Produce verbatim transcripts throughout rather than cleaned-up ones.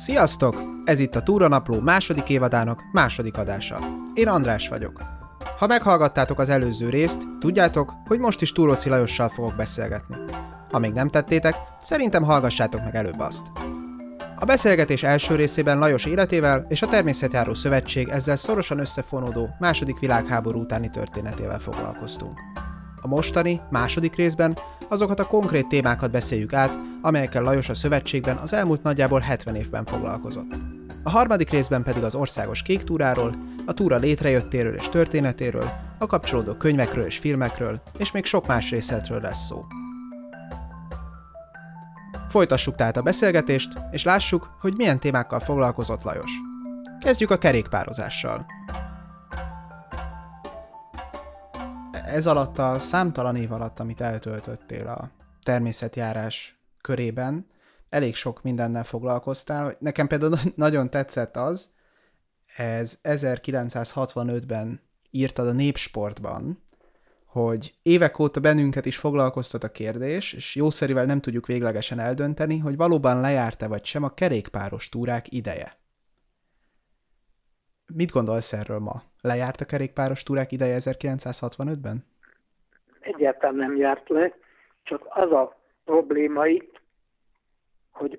Sziasztok! Ez itt a Túranapló második évadának második adása. Én András vagyok. Ha meghallgattátok az előző részt, tudjátok, hogy most is Túróczi Lajossal fogok beszélgetni. Ha még nem tettétek, szerintem hallgassátok meg előbb azt. A beszélgetés első részében Lajos életével és a Természetjáró Szövetség ezzel szorosan összefonódó második világháború utáni történetével foglalkoztunk. A mostani, második részben azokat a konkrét témákat beszéljük át, amelyekkel Lajos a szövetségben az elmúlt nagyjából hetven évben foglalkozott. A harmadik részben pedig az országos kék túráról, a túra létrejöttéről és történetéről, a kapcsolódó könyvekről és filmekről, és még sok más részletről lesz szó. Folytassuk tehát a beszélgetést, és lássuk, hogy milyen témákkal foglalkozott Lajos. Kezdjük a kerékpározással. Ez alatt a számtalan év alatt, amit eltöltöttél a természetjárás körében, elég sok mindennel foglalkoztál. Nekem például nagyon tetszett az, ez ezerkilencszázhatvanötben írtad a Népsportban, hogy évek óta bennünket is foglalkoztat a kérdés, és jószerivel nem tudjuk véglegesen eldönteni, hogy valóban lejárt-e vagy sem a kerékpáros túrák ideje. Mit gondolsz erről ma? Lejárt a kerékpáros túrák ideje ezerkilencszázhatvanötben? Egyáltalán nem járt le, csak az a probléma itt, hogy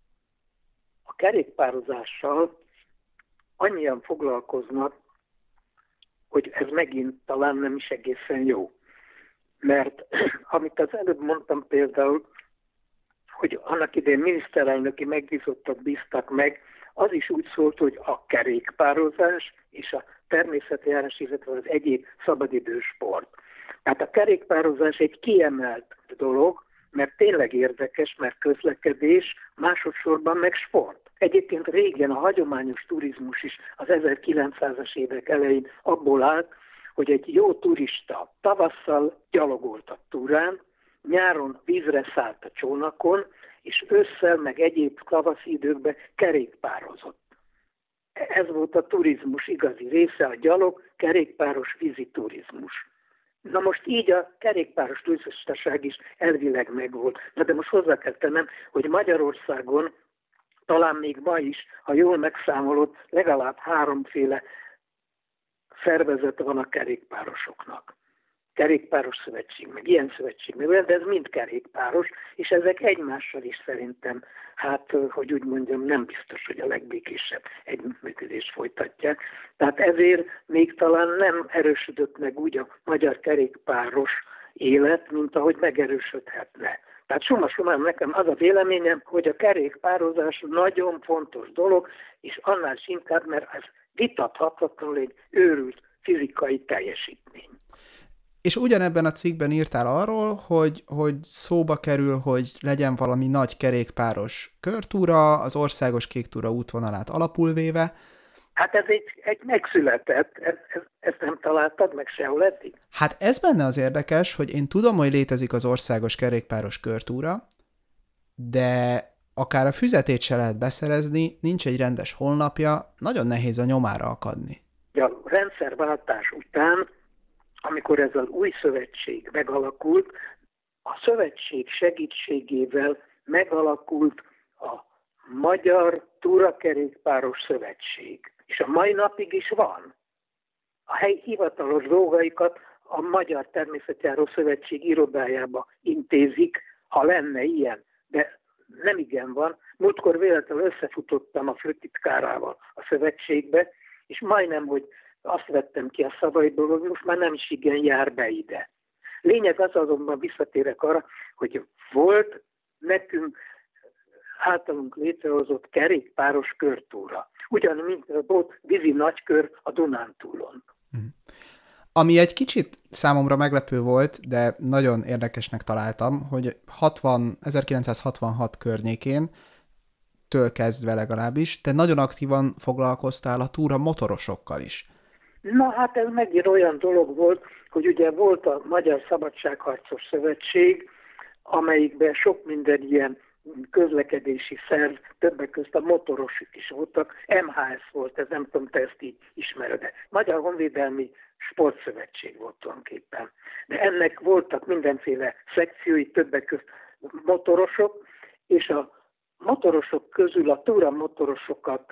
a kerékpározással annyian foglalkoznak, hogy ez megint talán nem is egészen jó. Mert amit az előbb mondtam például, hogy annak idején miniszterelnöki megbízottak bíztak meg, az is úgy szólt, hogy a kerékpározás és a természetjárás, illetve az egyéb szabadidős sport. Tehát a kerékpározás egy kiemelt dolog, mert tényleg érdekes, mert közlekedés, másodszorban meg sport. Egyébként régen a hagyományos turizmus is az ezerkilencszázas évek elején abból állt, hogy egy jó turista tavasszal gyalogolt a túrán, nyáron vízre szállt a csónakon, és ősszel meg egyéb tavaszi időkben kerékpározott. Ez volt a turizmus igazi része, a gyalog, kerékpáros vízi turizmus. Na most így a kerékpáros turistaság is elvileg megvolt. Na de most hozzá kell tennem, hogy Magyarországon talán még ma is, ha jól megszámolod, legalább háromféle szervezet van a kerékpárosoknak. Kerékpáros szövetség, meg ilyen szövetség, de ez mind kerékpáros, és ezek egymással is szerintem, hát, hogy úgy mondjam, nem biztos, hogy a legbékésebb együttműködést folytatják. Tehát ezért még talán nem erősödött meg úgy a magyar kerékpáros élet, mint ahogy megerősödhetne. Tehát summa summarum nekem az a véleményem, hogy a kerékpározás nagyon fontos dolog, és annál is inkább, mert ez vitathatatlanul egy őrült fizikai teljesítmény. És ugyanebben a cikkben írtál arról, hogy, hogy szóba kerül, hogy legyen valami nagy kerékpáros körtúra, az országos kék túra útvonalát alapul véve. Hát ez egy, egy megszületett, ez, ez, ezt nem találtad meg sehol eddig? Hát ez benne az érdekes, hogy én tudom, hogy létezik az országos kerékpáros körtúra, de akár a füzetét se lehet beszerezni, nincs egy rendes honlapja, nagyon nehéz a nyomára akadni. A rendszerváltás után, amikor ez az új szövetség megalakult, a szövetség segítségével megalakult a Magyar Túrakerékpáros Szövetség. És a mai napig is van. A helyi hivatalos dolgaikat a Magyar Természetjáró Szövetség irodájába intézik, ha lenne ilyen. De nem igen van. Múltkor véletlenül összefutottam a főtitkárával a szövetségbe, és majdnem, hogy azt vettem ki a szavaidból, hogy most már nem is igen jár be ide. Lényeg az, azonban visszatérek arra, hogy volt nekünk általunk létrehozott kerékpáros körtúra. Ugyanúgy, mint volt vízi nagykör a Dunántúlon. Ami egy kicsit számomra meglepő volt, de nagyon érdekesnek találtam, hogy hatvan, ezerkilencszázhatvanhat környékén, től kezdve legalábbis, te nagyon aktívan foglalkoztál a túra motorosokkal is. Na hát ez megint olyan dolog volt, hogy ugye volt a Magyar Szabadságharcos Szövetség, amelyikben sok minden ilyen közlekedési szerv, többek között a motorosok is voltak, em há es volt, ez nem tudom, te ezt így ismered, de Magyar Honvédelmi Sportszövetség volt tulajdonképpen. De ennek voltak mindenféle szekciói, többek között motorosok, és a motorosok közül a túramotorosokat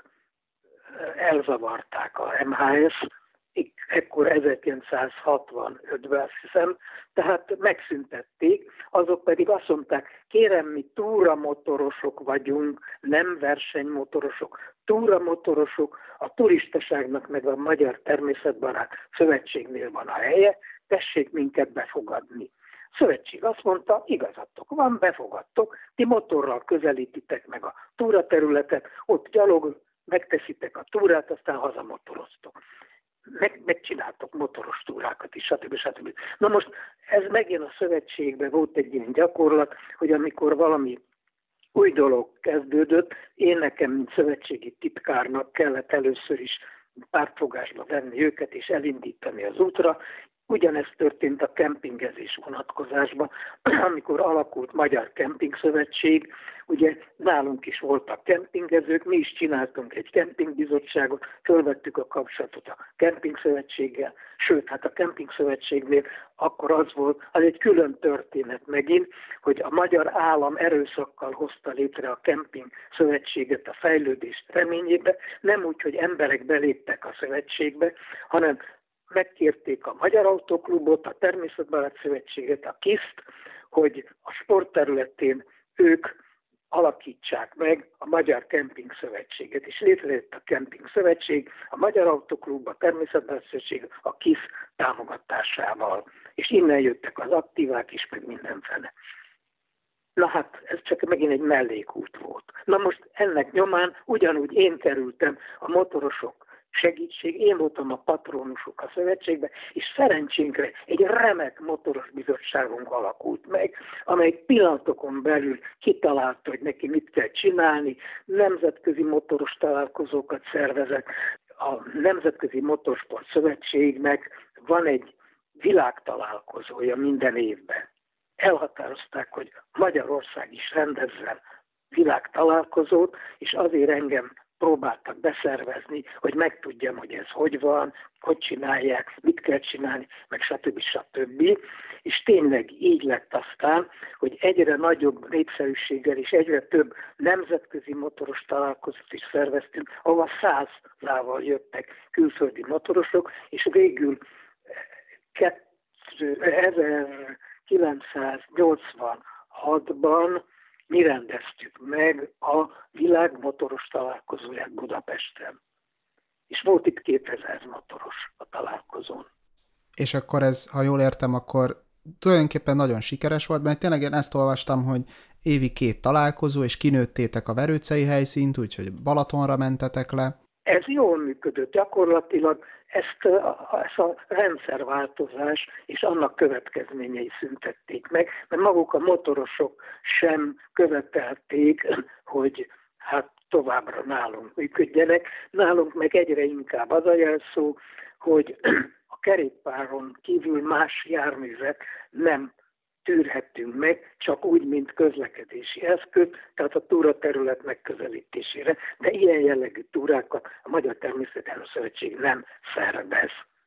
elzavarták a em há es, ekkor ezerkilencszázhatvanötben, azt hiszem, tehát megszüntették, azok pedig azt mondták, kérem, mi túramotorosok vagyunk, nem versenymotorosok, túramotorosok, a turistaságnak meg a Magyar Természetbarát Szövetségnél van a helye, tessék minket befogadni. A szövetség azt mondta, igazatok van, befogadtok, ti motorral közelítitek meg a túraterületet, ott gyalog, megteszitek a túrát, aztán hazamotoroztok. Meg, megcsináltok motoros túrákat is, stb. stb. Na most ez megint a szövetségben volt egy ilyen gyakorlat, hogy amikor valami új dolog kezdődött, én nekem, mint szövetségi titkárnak kellett először is pártfogásba venni őket és elindítani az útra. Ugyanezt történt a kempingezés vonatkozásban, amikor alakult Magyar Kemping Szövetség, ugye nálunk is voltak kempingezők, mi is csináltunk egy kempingbizottságot, fölvettük a kapcsolatot a kempingszövetséggel, sőt, hát a kempingszövetségnél akkor az volt, az egy külön történet megint, hogy a magyar állam erőszakkal hozta létre a kemping szövetséget a fejlődés reményébe, nem úgy, hogy emberek beléptek a szövetségbe, hanem megkérték a Magyar Autóklubot, a Természetbarát Szövetséget, a kiszt, hogy a sportterületén ők alakítsák meg a Magyar Kemping Szövetséget. És létrejött a Kemping Szövetség, a Magyar Autóklub, a Természetbarát Szövetség, a kisz támogatásával. És innen jöttek az aktívák is, meg mindenfele. Na hát, ez csak megint egy mellékút volt. Na most ennek nyomán ugyanúgy én kerültem a motorosok segítség, én voltam a patronusok a szövetségben, és szerencsénkre egy remek motoros bizottságunk alakult meg, amely pillanatokon belül kitalálta, hogy neki mit kell csinálni, nemzetközi motoros találkozókat szervezett. A Nemzetközi Motorsport Szövetségnek van egy világtalálkozója minden évben. Elhatározták, hogy Magyarország is rendezzen világtalálkozót, és azért engem próbáltak beszervezni, hogy megtudjam, hogy ez hogy van, hogy csinálják, mit kell csinálni, meg stb. stb. És tényleg így lett aztán, hogy egyre nagyobb népszerűséggel és egyre több nemzetközi motoros találkozót is szerveztünk, ahol százával jöttek külföldi motorosok, és végül ezerkilencszáznyolcvanhatban mi rendeztük meg a világ motoros találkozóját Budapesten. És volt itt kétezer motoros a találkozón. És akkor ez, ha jól értem, akkor tulajdonképpen nagyon sikeres volt, mert tényleg én ezt olvastam, hogy évi két találkozó, és kinőttétek a verőcei helyszínt, úgyhogy Balatonra mentetek le. Ez jól működött. Gyakorlatilag ezt a, ezt a rendszerváltozás és annak következményei szüntették meg, mert maguk a motorosok sem követelték, hogy hát továbbra nálunk működjenek. Nálunk meg egyre inkább az a jelszó, hogy a kerékpáron kívül más járművet nem tűrhetünk meg, csak úgy, mint közlekedési eszköz, tehát a túraterület megközelítésére, de ilyen jellegű túrákat a Magyar Természetbarát Szövetség nem szervez,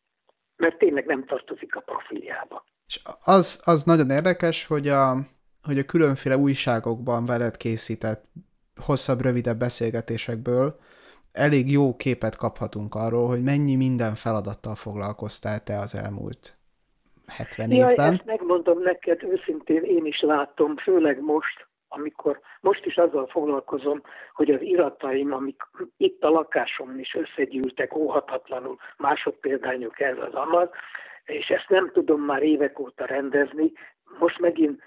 mert tényleg nem tartozik a profiljába. És az, az nagyon érdekes, hogy a, hogy a különféle újságokban veled készített hosszabb, rövidebb beszélgetésekből elég jó képet kaphatunk arról, hogy mennyi minden feladattal foglalkoztál te az elmúlt hetven Jaj, évben. Ezt megmondom neked, őszintén én is látom, főleg most, amikor most is azzal foglalkozom, hogy az irataim, amik itt a lakásomon is összegyűltek óhatatlanul, másodpéldányok ez az amaz, és ezt nem tudom már évek óta rendezni. Most megint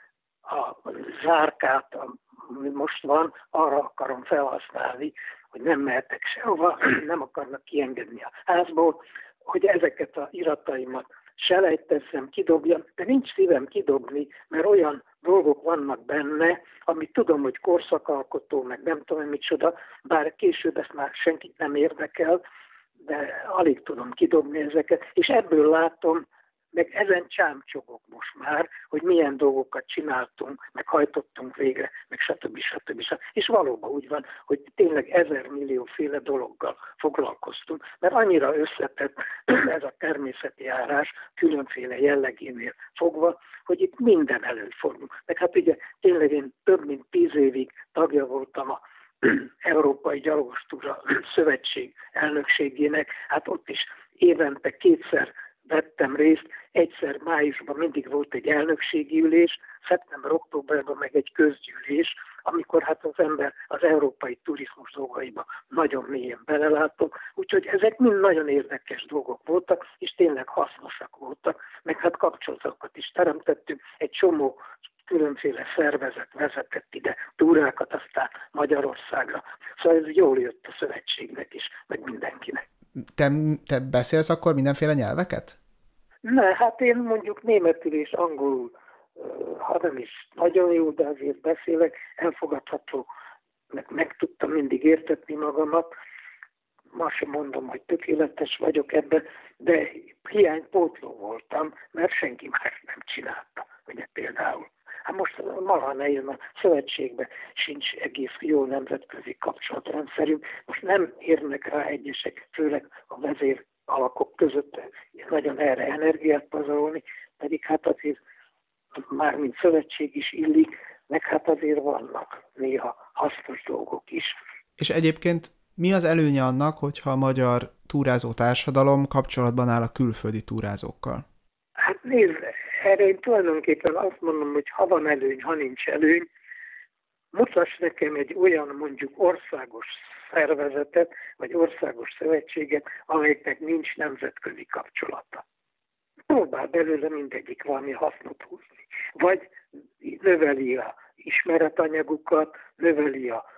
a zárkát, ami most van, arra akarom felhasználni, hogy nem mehetek sehova, nem akarnak kiengedni a házból, hogy ezeket az irataimat selejtezzem, kidobjam, de nincs szívem kidobni, mert olyan dolgok vannak benne, amit tudom, hogy korszakalkotó, meg nem tudom, micsoda, bár később ezt már senkit nem érdekel, de alig tudom kidobni ezeket, és ebből látom meg ezen csámcsogok most már, hogy milyen dolgokat csináltunk, meg hajtottunk végre, meg stb. stb. stb. És valóban úgy van, hogy tényleg ezer millióféle dologgal foglalkoztunk, mert annyira összetett ez a természeti járás különféle jellegénél fogva, hogy itt minden előfordul. Meg hát ugye tényleg én több mint tíz évig tagja voltam a Európai Gyalogos Túra Szövetség elnökségének, hát ott is évente kétszer vettem részt, egyszer májusban mindig volt egy elnökségi ülés, szeptember-októberben meg egy közgyűlés, amikor hát az ember az európai turizmus dolgaiba nagyon mélyen belelátott, úgyhogy ezek mind nagyon érdekes dolgok voltak, és tényleg hasznosak voltak, meg hát kapcsolatokat is teremtettünk, egy csomó különféle szervezet vezetett ide túrákat, aztán Magyarországra. Szóval ez jól jött a szövetségnek is, meg mindenkinek. Te, te beszélsz akkor mindenféle nyelveket? Ne, hát én mondjuk németül és angolul, ha nem is nagyon jó, de azért beszélek, elfogadható, meg, meg tudtam mindig értetni magamat. Ma sem mondom, hogy tökéletes vagyok ebben, de hiánypótló voltam, mert senki más nem csinálta, ugye például. Hát most maga nejön a szövetségben sincs egész jó nemzetközi kapcsolatrendszerünk. Most nem érnek rá egyesek, főleg a vezér alakok között nagyon erre energiát pazarolni, pedig hát azért már mint szövetség is illik, meg hát azért vannak néha hasznos dolgok is. És egyébként mi az előnye annak, hogyha a magyar túrázó társadalom kapcsolatban áll a külföldi túrázókkal? Hát nézd, erre én tulajdonképpen azt mondom, hogy ha van előny, ha nincs előny, mutass nekem egy olyan mondjuk országos szervezetet, vagy országos szövetséget, amelyeknek nincs nemzetközi kapcsolata. Próbál belőle mindegyik valami hasznot húzni. Vagy növeli a ismeretanyagukat, növeli a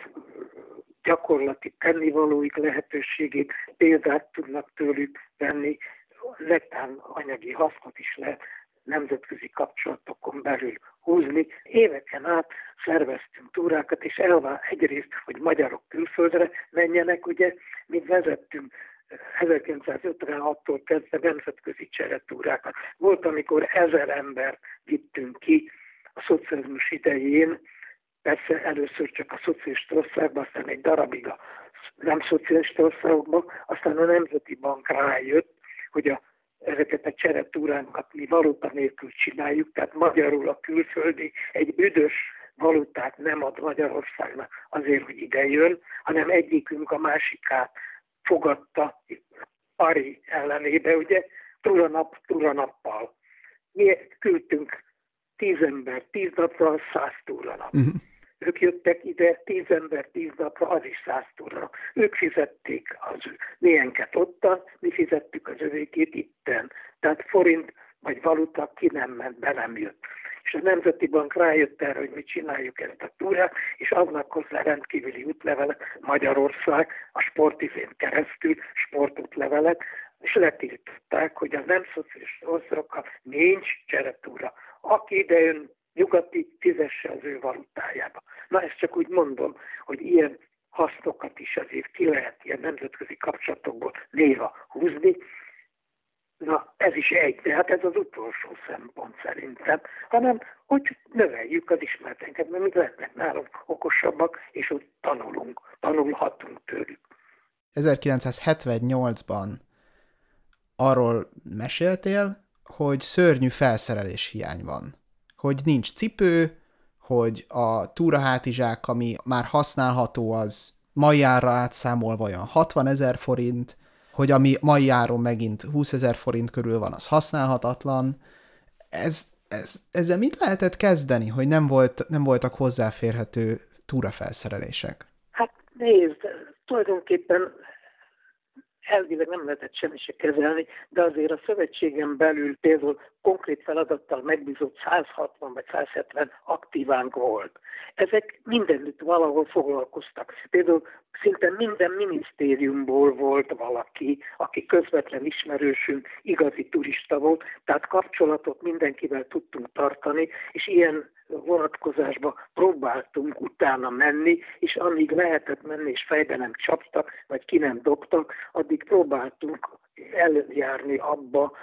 gyakorlati tennivalóik lehetőségét, példát tudnak tőlük venni, netán anyagi hasznot is lehet nemzetközi kapcsolatokon belül húzni. Éveken át szerveztünk túrákat, és elvár egyrészt, hogy magyarok külföldre menjenek, ugye, mi vezettünk ezerkilencszázötvenhattól kezdve nemzetközi cseretúrákat. Volt, amikor ezer ember vittünk ki a szocializmus idején, persze először csak a szocialista országban, aztán egy darabig a nem szocialista országokban, aztán a Nemzeti Bank rájött, hogy a ezeket a cseretúránkat mi valuta nélkül csináljuk, tehát magyarul a külföldi egy büdös valutát nem ad Magyarországnak azért, hogy ide jön, hanem egyikünk a másikát fogadta Ari ellenébe, ugye, túranap, túranappal. Mi küldtünk tíz ember, tíz napra, száz túranap. Uh-huh. Ők jöttek ide, tíz ember, tíz napra, az is száz túranap. Ők fizették az milyenket ottan, mi fizettük az övékét itten. Tehát forint vagy valuta ki nem ment, be nem jött. És a Nemzeti Bank rájött erre, hogy mi csináljuk ezt a túrát, és adnak hozzá rendkívüli útlevelet Magyarország, a sportivén keresztül sportútlevelet, és letiltották, hogy a nem szociális országokkal nincs cseretúra. Aki ide jön nyugati, fizesse az ő valutájába. Na ezt csak úgy mondom, hogy ilyen hasznokat is azért ki lehet ilyen nemzetközi kapcsolatokból néha húzni. Na, ez is egy, de hát ez az utolsó szempont szerintem, hanem hogy növeljük az ismereteinket, mert mi lehetnek nálunk okosabbak, és ott tanulunk, tanulhatunk tőlük. ezerkilencszázhetvennyolcban arról meséltél, hogy szörnyű felszerelés hiány van. Hogy nincs cipő, hogy a túrahátizsák, ami már használható, az mai árra átszámolva olyan hatvanezer forint, hogy ami mai áron megint húszezer forint körül van, az használhatatlan. Ez, ez, ezzel mit lehetett kezdeni, hogy nem, volt, nem voltak hozzáférhető túrafelszerelések? Hát nézd, tulajdonképpen elvileg nem lehetett semmi se kezelni, de azért a szövetségen belül például konkrét feladattal megbízott száz hatvan vagy száz hetven aktívánk volt. Ezek mindenütt valahol foglalkoztak. Például szinte minden minisztériumból volt valaki, aki közvetlen ismerősünk, igazi turista volt, tehát kapcsolatot mindenkivel tudtunk tartani, és ilyen vonatkozásba próbáltunk utána menni, és amíg lehetett menni, és fejbe nem csaptak, vagy ki nem dobtak, addig próbáltunk eljárni abba,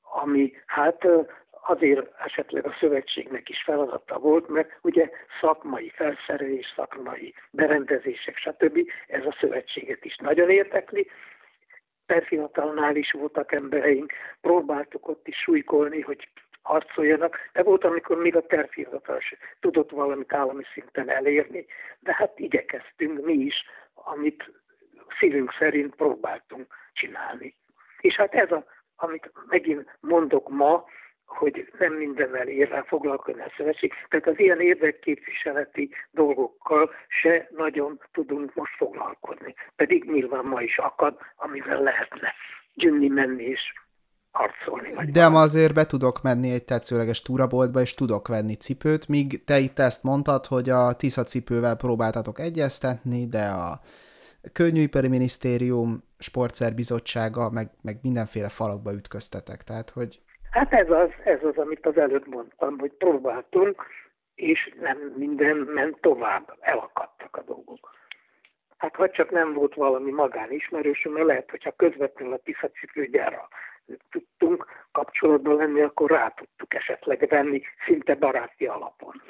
ami hát azért esetleg a szövetségnek is feladata volt, mert ugye szakmai felszerelés, szakmai berendezések, stb. Ez a szövetséget is nagyon érdekli. Perfiatalnál is voltak embereink, próbáltuk ott is súlykolni, hogy harcoljanak, de volt, amikor még a tervfiatal se tudott valamit állami szinten elérni, de hát igyekeztünk mi is, amit szívünk szerint próbáltunk csinálni. És hát ez a, amit megint mondok ma, hogy nem mindennel ér rá foglalkozni a szövetség, tehát az ilyen érdekképviseleti dolgokkal se nagyon tudunk most foglalkozni. Pedig nyilván ma is akad, amivel lehetne gyűnni, menni és harcolni. De ma azért be tudok menni egy tetszőleges túraboltba, és tudok venni cipőt, míg te itt ezt mondtad, hogy a Tisza cipővel próbáltatok egyeztetni, de a Könnyűipari Minisztérium, Sportszerbizottsága, meg, meg mindenféle falakba ütköztetek, tehát hogy... Hát ez az, ez az, amit az előbb mondtam, hogy próbáltunk, és nem minden ment tovább, elakadtak a dolgok. Hát ha csak nem volt valami magánismerősünk, mert lehet, hogyha közvetlenül a Tisza cipőgyárral tudtunk kapcsolatban lenni, akkor rá tudtuk esetleg venni szinte baráti alapon.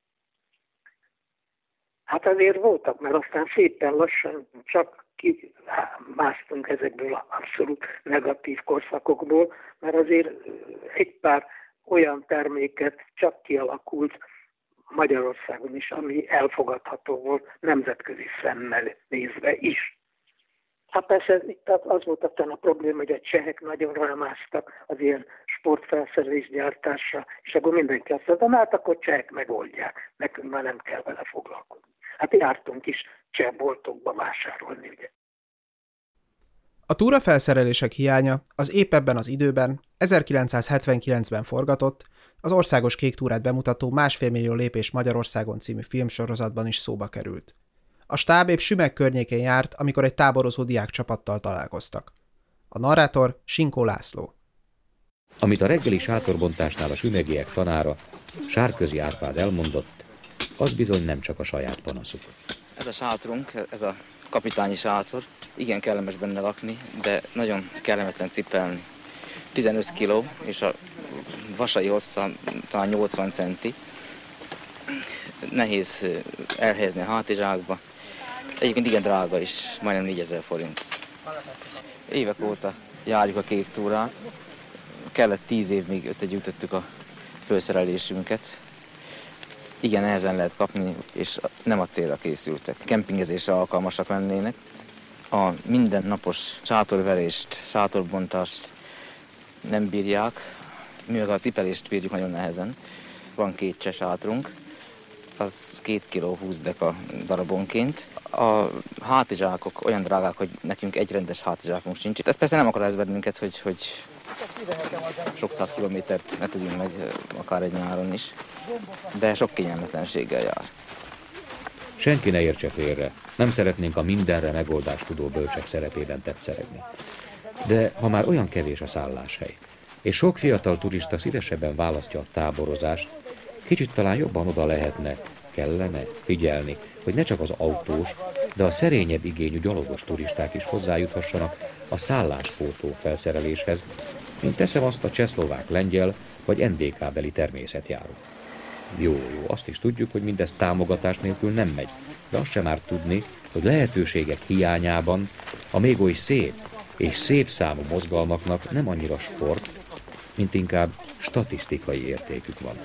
Hát azért voltak, mert aztán szépen lassan csak kimásztunk ezekből az abszolút negatív korszakokból, mert azért egy pár olyan terméket csak kialakult Magyarországon is, ami elfogadható volt nemzetközi szemmel nézve is. Hát persze itt az volt aztán a probléma, hogy a csehek nagyon rámásztak az ilyen sportfelszerelés gyártásra, és akkor mindenki azt mondta, hát akkor csehek megoldják, nekünk már nem kell vele foglalkozni. Hát jártunk is cseh boltokba vásárolni, ugye. A túrafelszerelések hiánya az épp ebben az időben, ezerkilencszázhetvenkilencben forgatott, az Országos Kék Túrát bemutató Másfél millió lépés Magyarországon című filmsorozatban is szóba került. A stáb épp Sümeg környékén járt, amikor egy táborozó diák csapattal találkoztak. A narrátor Sinkó László. Amit a reggeli sátorbontásnál a sümegiek tanára, Sárközi Árpád elmondott, az bizony nem csak a saját panaszuk. Ez a sátorunk, ez a kapitányi sátor, igen kellemes benne lakni, de nagyon kellemetlen cipelni. tizenöt kiló, és a vasai hossza talán nyolcvan centi. Nehéz elhelyezni a hátizsákba. Egyébként igen drága is, majdnem négyezer forint. Évek óta járjuk a kék túrát. Kellett tíz év, még összegyűjtöttük a felszerelésünket. Igen, nehezen lehet kapni, és nem a célra készültek. Kempingezésre alkalmasak lennének. A mindennapos sátorverést, sátorbontást nem bírják, mivel a cipelést bírjuk nagyon nehezen. Van két cseh sátrunk, az két kiló húsz deka darabonként. A hátizsákok olyan drágák, hogy nekünk egy rendes hátizsákunk sincs. Ez persze nem akadályoz bennünket, hogy, hogy sok száz kilométert ne tudjunk meg, akár egy nyáron is, de sok kényelmetlenséggel jár. Senki ne értse félre, nem szeretnénk a mindenre megoldást tudó bölcsek szerepében tetszeregni. De ha már olyan kevés a szálláshely, és sok fiatal turista szívesebben választja a táborozást, kicsit talán jobban oda lehetne, kellene figyelni, hogy ne csak az autós, de a szerényebb igényű gyalogos turisták is hozzájuthassanak a szálláspótló felszereléshez, mint teszem azt a csehszlovák, lengyel vagy en dé ká-beli természetjáró. Jó, jó, azt is tudjuk, hogy mindez támogatás nélkül nem megy, de azt sem árt tudni, hogy lehetőségek hiányában a még oly szép és szép számú mozgalmaknak nem annyira sport, mint inkább statisztikai értékük van.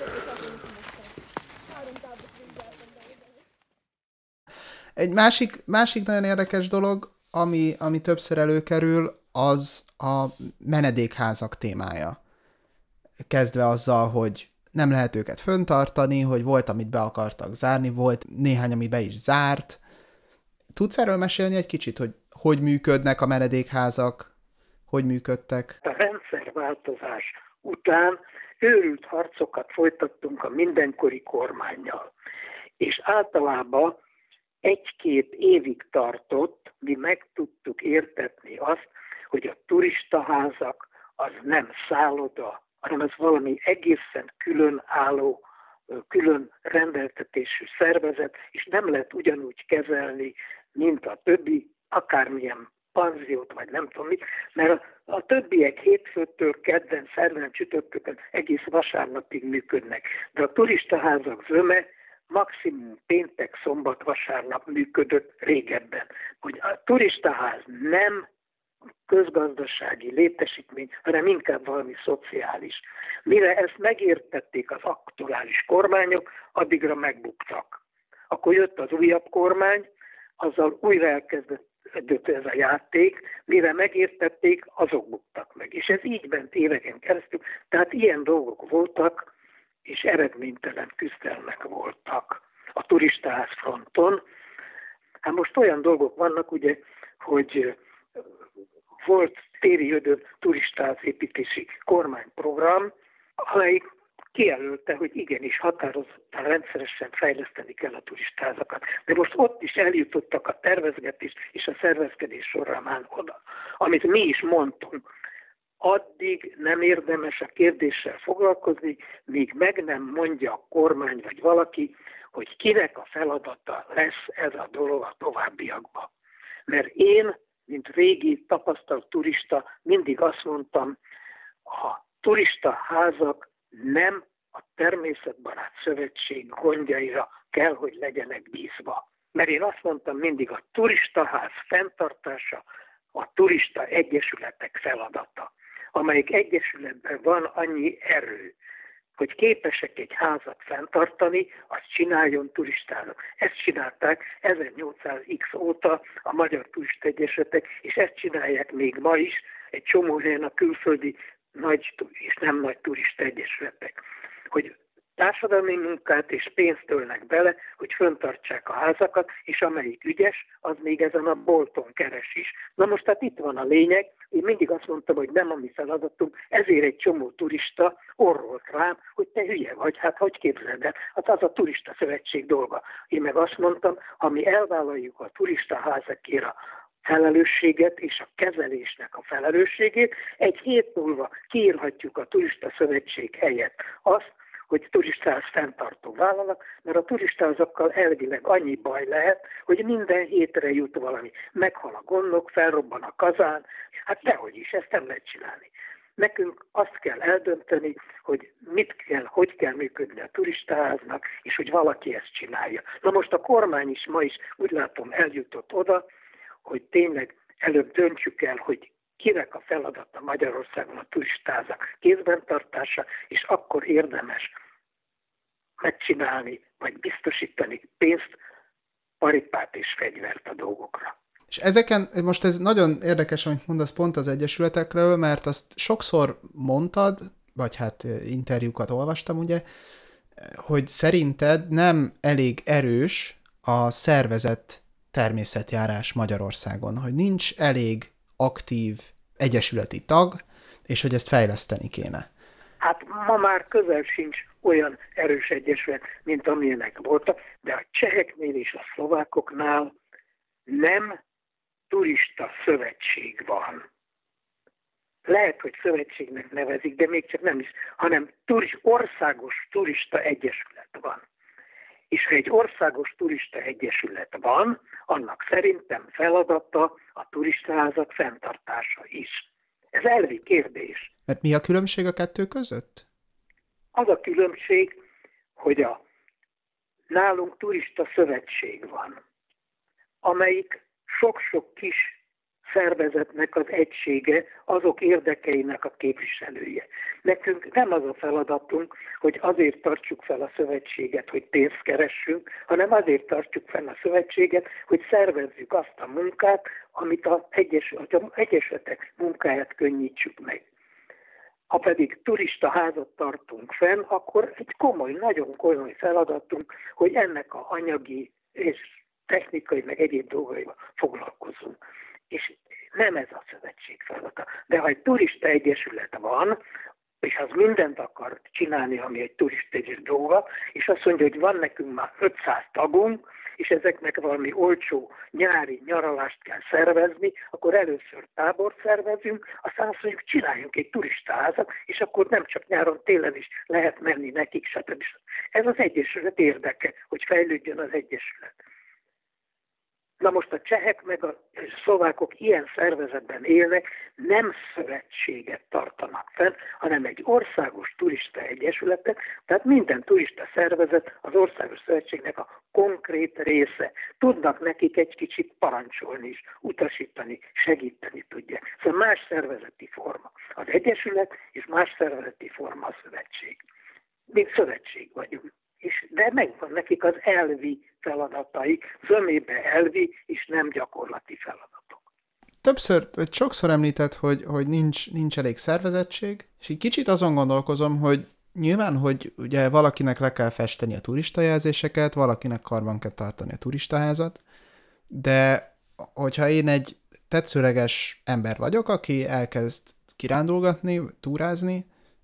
Egy másik, másik nagyon érdekes dolog, ami, ami többször előkerül, az a menedékházak témája. Kezdve azzal, hogy nem lehet őket föntartani, hogy volt, amit be akartak zárni, volt néhány, ami be is zárt. Tudsz erről mesélni egy kicsit, hogy hogy működnek a menedékházak, hogy működtek? A rendszerváltozás után őrült harcokat folytattunk a mindenkori kormánnyal, és általában egy-két évig tartott, mi meg tudtuk értetni azt, hogy a turistaházak az nem szálloda, hanem ez valami egészen különálló, külön rendeltetésű szervezet, és nem lehet ugyanúgy kezelni, mint a többi, akármilyen panziót, vagy nem tudom mit, mert a, a többiek hétfőtől, kedden, szerdán, csütörtökön, egész vasárnapig működnek. De a turistaházak zöme maximum péntek, szombat, vasárnap működött régebben. Hogy a turistaház nem közgazdasági létesítmény, hanem inkább valami szociális. Mire ezt megértették az aktuális kormányok, addigra megbuktak. Akkor jött az újabb kormány, azzal újra elkezdődött ez a játék, mire megértették, azok buktak meg. És ez így ment éveken keresztül, tehát ilyen dolgok voltak, és eredménytelen küzdelmek voltak a turistaház fronton. Hát most olyan dolgok vannak, ugye, hogy volt téri jödön turistaházépítési kormányprogram, amelyik kijelölte, hogy igenis határozottan, rendszeresen fejleszteni kell a turistázakat. De most ott is eljutottak a tervezgetés és a szervezkedés során oda, amit mi is mondtunk. Addig nem érdemes a kérdéssel foglalkozni, míg meg nem mondja a kormány vagy valaki, hogy kinek a feladata lesz ez a dolog a továbbiakban. Mert én, mint régi tapasztalt turista, mindig azt mondtam, a turistaházak nem a Természetbarát Szövetség gondjaira kell, hogy legyenek bízva. Mert én azt mondtam mindig, a turistaház fenntartása a turista egyesületek feladata, amelyik egyesületben van annyi erő, hogy képesek egy házat fenntartani, azt csináljon turistának. Ezt csinálták ezernyolcszáz x óta a Magyar Turista Egyesületek, és ezt csinálják még ma is egy csomó helyen a külföldi nagy és nem nagy turista egyesületek. Hogy társadalmi munkát és pénzt ölnek bele, hogy fenntartsák a házakat, és amelyik ügyes, az még ezen a bolton keres is. Na most hát itt van a lényeg, én mindig azt mondtam, hogy nem a mi feladatunk, ezért egy csomó turista orrolt rám, hogy te hülye vagy, hát hogy képzeld el, hát az a turista szövetség dolga. Én meg azt mondtam, ha mi elvállaljuk a turistaházakért a felelősséget és a kezelésnek a felelősségét, egy hét múlva kiírhatjuk a turista szövetség helyett azt, hogy turistáz fenntartó vállalat, mert a turistázakkal elvileg annyi baj lehet, hogy minden hétre jut valami. Meghal a gondok, felrobban a kazán, hát dehogy is, ezt nem lehet csinálni. Nekünk azt kell eldönteni, hogy mit kell, hogy kell működni a turistaháznak, és hogy valaki ezt csinálja. Na most a kormány is ma is úgy látom eljutott oda, hogy tényleg előbb döntsük el, hogy kinek a feladata Magyarországon a turistázak kézben tartása, és akkor érdemes megcsinálni, vagy biztosítani pénzt, paripát és fegyvert a dolgokra. És ezeken, most ez nagyon érdekes, amit mondasz pont az egyesületekről, mert azt sokszor mondtad, vagy hát interjúkat olvastam, ugye, hogy szerinted nem elég erős a szervezett természetjárás Magyarországon, hogy nincs elég aktív egyesületi tag, és hogy ezt fejleszteni kéne. Hát ma már közel sincs olyan erős egyesület, mint amilyenek voltak, de a cseheknél és a szlovákoknál nem turista szövetség van. Lehet, hogy szövetségnek nevezik, de még csak nem is, hanem turis, országos turista egyesület van. És ha egy országos turista egyesület van, annak szerintem feladata a turistaházak fenntartása is. Ez elvi kérdés. Mert mi a különbség a kettő között? Az a különbség, hogy a nálunk turista szövetség van, amelyik sok-sok kis szervezetnek az egysége, azok érdekeinek a képviselője. Nekünk nem az a feladatunk, hogy azért tartsuk fel a szövetséget, hogy pénzt keressünk, hanem azért tartjuk fel a szövetséget, hogy szervezzük azt a munkát, amit az egyes, egyesületek munkáját könnyítsük meg. Ha pedig turista házat tartunk fenn, akkor egy komoly, nagyon komoly feladatunk, hogy ennek a anyagi és technikai, meg egyéb dolgaival foglalkozunk. És nem ez a szövetség feladata. De ha egy turista egyesület van, és az mindent akar csinálni, ami egy turista egyes dolga, és azt mondja, hogy van nekünk már ötszáz tagunk, és ezeknek valami olcsó nyári nyaralást kell szervezni, akkor először tábort szervezünk, aztán azt mondjuk, csináljunk egy turistaházat, és akkor nem csak nyáron, télen is lehet menni nekik, stb. Ez az egyesület érdeke, hogy fejlődjön az egyesület. Na most a csehek meg a szlovákok ilyen szervezetben élnek, nem szövetséget tartanak fenn, hanem egy országos turista egyesületet, tehát minden turista szervezet az országos szövetségnek a konkrét része. Tudnak nekik egy kicsit parancsolni is, utasítani, segíteni tudják. Szóval más szervezeti forma az egyesület, és más szervezeti forma a szövetség. Mi szövetség vagyunk. És, de megvan nekik az elvi feladataik, zömébe elvi és nem gyakorlati feladatok. Többször, vagy sokszor említett, hogy, hogy nincs, nincs elég szervezettség, és egy kicsit azon gondolkozom, hogy nyilván, hogy ugye valakinek le kell festeni a turistajelzéseket, valakinek karban kell tartani a turistaházat, de hogyha én egy tetszőleges ember vagyok, aki elkezd kirándulgatni, túrázni,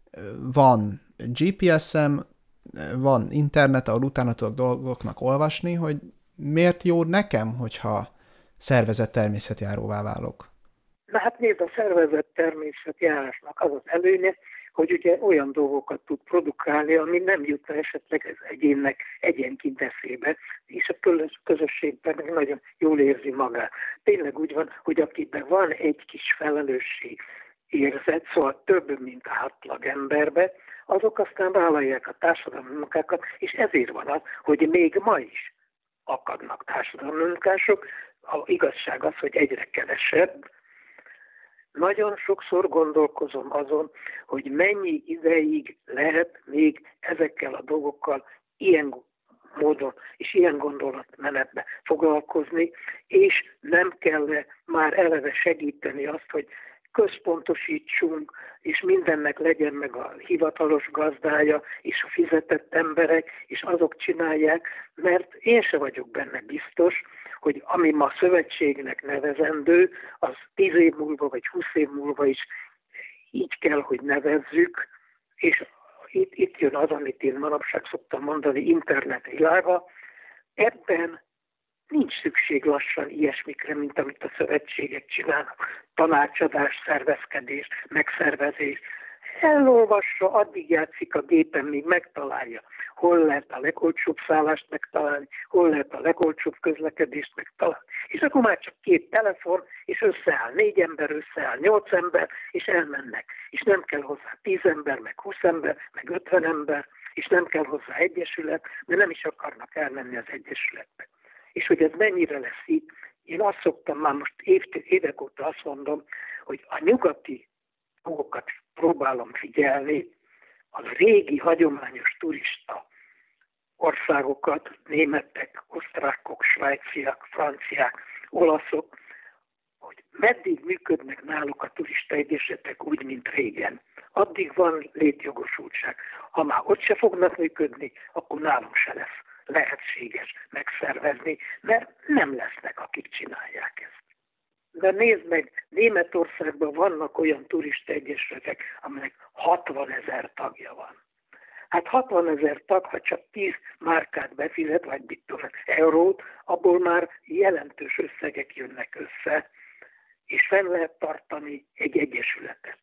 van gé pé es-em, van internet, ahol utána tudok dolgoknak olvasni, hogy miért jó nekem, hogyha szervezett természetjáróvá válok. Na hát nézd, a szervezett természetjárásnak az az előnye, hogy ugye olyan dolgokat tud produkálni, ami nem jutna esetleg az egyénnek egyenként eszébe, és a közösségben nagyon jól érzi magát. Tényleg úgy van, hogy akiben van egy kis felelősség érzet, szóval több, mint átlag emberbe, azok aztán vállalják a társadalmi munkákat, és ezért van az, hogy még ma is akadnak társadalmi munkások. A igazság az, hogy egyre kevesebb. Nagyon sokszor gondolkozom azon, hogy mennyi ideig lehet még ezekkel a dolgokkal ilyen módon és ilyen gondolatmenetbe foglalkozni, és nem kell már eleve segíteni azt, hogy központosítsunk, és mindennek legyen meg a hivatalos gazdája, és a fizetett emberek, és azok csinálják, mert én se vagyok benne biztos, hogy ami ma szövetségnek nevezendő, az tíz év múlva, vagy húsz év múlva is így kell, hogy nevezzük, és itt, itt jön az, amit én manapság szoktam mondani, internet világa. Ebben nincs szükség lassan ilyesmikre, mint amit a szövetségek csinálnak. Tanácsadás, szervezkedés, megszervezés. Elolvassa, addig játszik a gépen, míg megtalálja, hol lehet a legolcsóbb szállást megtalálni, hol lehet a legolcsóbb közlekedést megtalálni. És akkor már csak két telefon, és összeáll négy ember, összeáll nyolc ember, és elmennek. És nem kell hozzá tíz ember, meg húsz ember, meg ötven ember, és nem kell hozzá egyesület, de nem is akarnak elmenni az egyesületbe. És hogy ez mennyire lesz így, én azt szoktam, már most év, évek óta azt mondom, hogy a nyugati dolgokat próbálom figyelni, az régi, hagyományos turista országokat, németek, osztrákok, svájciak, franciák, olaszok, hogy meddig működnek náluk a turista egyesületek úgy, mint régen. Addig van létjogosultság. Ha már ott se fognak működni, akkor nálunk se lesz lehetséges megszervezni, mert nem lesznek, akik csinálják ezt. De nézd meg, Németországban vannak olyan turista egyesületek, aminek hatvanezer tagja van. Hát hatvanezer tag, ha csak tíz márkát befizet, vagy mit tudom, eurót, abból már jelentős összegek jönnek össze, és fenn lehet tartani egy egyesületet.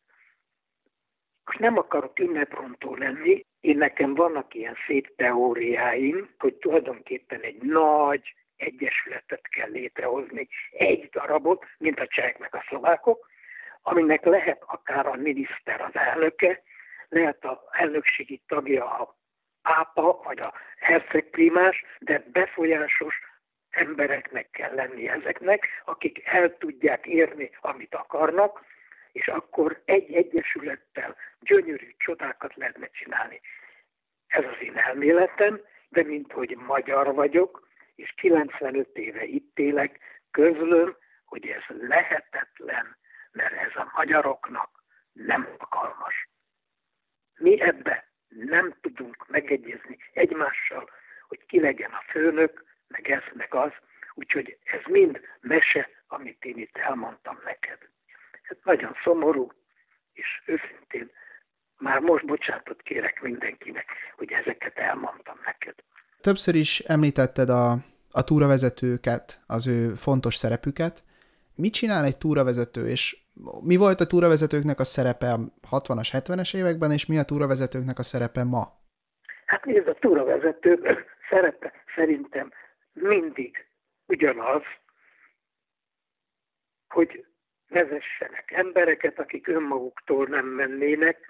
Most nem akarok ünneprontó lenni, én nekem vannak ilyen szép teóriáim, hogy tulajdonképpen egy nagy egyesületet kell létrehozni, egy darabot, mint a csehek meg a szlovákok, aminek lehet akár a miniszter az elnöke, lehet az elnökségi tagja a pápa, vagy a hercegprímás, de befolyásos embereknek kell lenni ezeknek, akik el tudják érni, amit akarnak, és akkor egy egyesülettel gyönyörű csodákat lehetne csinálni. Ez az én elméletem, de mint hogy magyar vagyok, és kilencvenöt éve itt élek, közlöm, hogy ez lehetetlen, mert ez a magyaroknak nem alkalmas. Mi ebbe nem tudunk megegyezni egymással, hogy ki legyen a főnök, meg ez, meg az, úgyhogy ez mind mese, amit én itt elmondtam neked. Ez nagyon szomorú, és őszintén már most bocsánatot kérek mindenkinek, hogy ezeket elmondtam neked. Többször is említetted a, a túravezetőket, az ő fontos szerepüket. Mit csinál egy túravezető, és mi volt a túravezetőknek a szerepe a hatvanas, hetvenes években, és mi a túravezetőknek a szerepe ma? Hát nézd, a túravezetők szerepe szerintem mindig ugyanaz, hogy vezessenek embereket, akik önmaguktól nem mennének,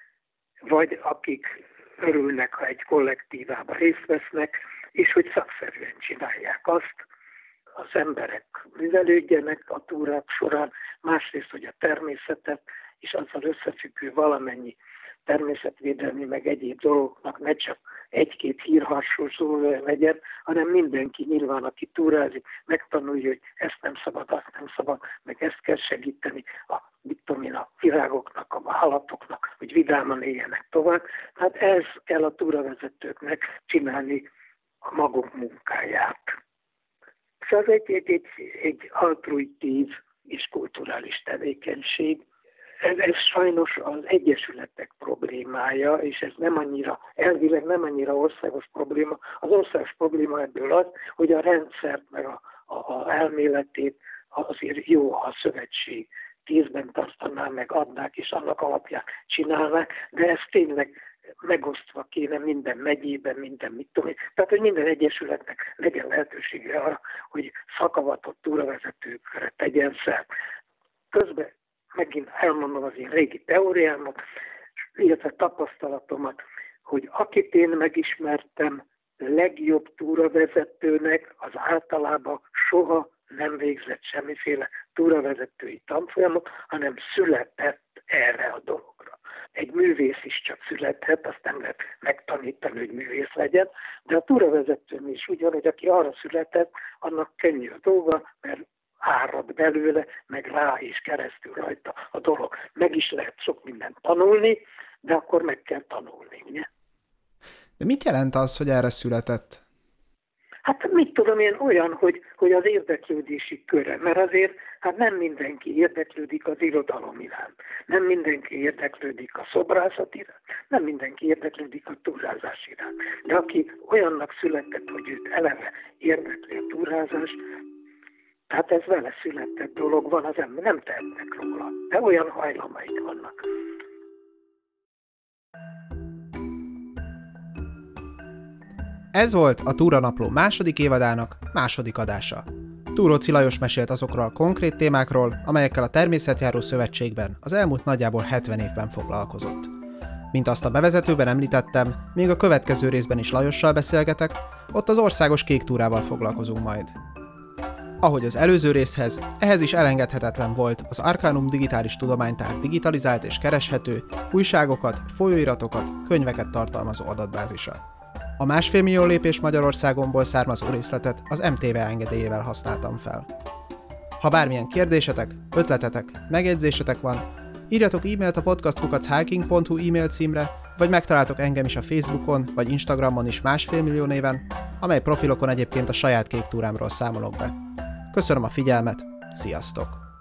vagy akik örülnek, ha egy kollektívában részt vesznek, és hogy szakszerűen csinálják azt, az emberek művelődjenek a túrák során, másrészt, hogy a természetet és azzal összefüggő valamennyi természetvédelmi, meg egyéb dolgoknak ne csak egy-két hírharsózó legyen, hanem mindenki nyilván, aki túrázik, megtanulja, hogy ezt nem szabad, azt nem szabad, meg ezt kell segíteni a, mit tudom én, a virágoknak, a állatoknak, hogy vidáman éljenek tovább. Hát ez kell a túravezetőknek csinálni a maguk munkáját. És az egy, egy, egy, egy altruitív és kulturális tevékenység. Ez, ez sajnos az egyesületek problémája, és ez nem annyira, elvileg nem annyira országos probléma. Az országos probléma ebből az, hogy a rendszert, meg a, a, a elméletét azért jó, ha a szövetség kézben tartaná, meg adnák, és annak alapján csinálnák, de ez tényleg megosztva kéne minden megyében, minden mit tudom én. Tehát, hogy minden egyesületnek legyen lehetősége arra, hogy szakavatott túravezetőkre tegyen szert. Közben megint elmondom az én régi teóriámat, illetve tapasztalatomat, hogy akit én megismertem legjobb túravezetőnek, az általában soha nem végzett semmiféle túravezetői tanfolyamot, hanem született erre a dologra. Egy művész is csak születhet, azt nem lehet megtanítani, hogy művész legyen, de a túravezetőn is úgy van, hogy aki arra született, annak könnyű a dolga, mert árad belőle, meg rá és keresztül rajta a dolog. Meg is lehet sok mindent tanulni, de akkor meg kell tanulni, ugye? De mit jelent az, hogy erre született? Hát mit tudom én, olyan, hogy, hogy az érdeklődési köre, mert azért hát nem mindenki érdeklődik az irodalom iránt, nem mindenki érdeklődik a szobrászat iránt, nem mindenki érdeklődik a túrázás iránt. De aki olyannak született, hogy őt eleve érdekli a túrázás, hát ez vele született dolog van, az ember nem tehetnek róla, de olyan hajlamaik vannak. Ez volt a Túranapló második évadának második adása. Túróczi Lajos mesélt azokról a konkrét témákról, amelyekkel a Természetjáró Szövetségben az elmúlt nagyjából hetven évben foglalkozott. Mint azt a bevezetőben említettem, még a következő részben is Lajossal beszélgetek, ott az országos kék túrával foglalkozunk majd. Ahogy az előző részhez, ehhez is elengedhetetlen volt az Arcanum Digitális Tudománytár digitalizált és kereshető, újságokat, folyóiratokat, könyveket tartalmazó adatbázisa. A másfél millió lépés Magyarországonból származó részletet az em té vé engedélyével használtam fel. Ha bármilyen kérdésetek, ötletetek, megjegyzésetek van, írjatok e-mailt a podcast kukac hiking pont hu e-mail címre, vagy megtaláltok engem is a Facebookon vagy Instagramon is másfél millió néven, amely profilokon egyébként a saját kék túrámról számolok be. Köszönöm a figyelmet, sziasztok!